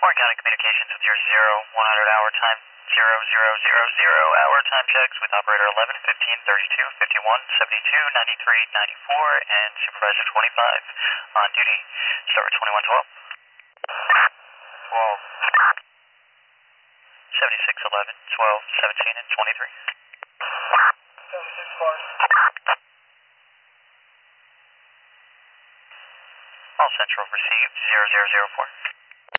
Warren County Communications with your 100 hour time, 0000 hour time checks with operator 11, 15, 32, 51, 72, 93, 94, and supervisor 25 on duty. Start with 2112. 12. 76, 11, 12, 17, and 23. 76 cars. All central received 0004.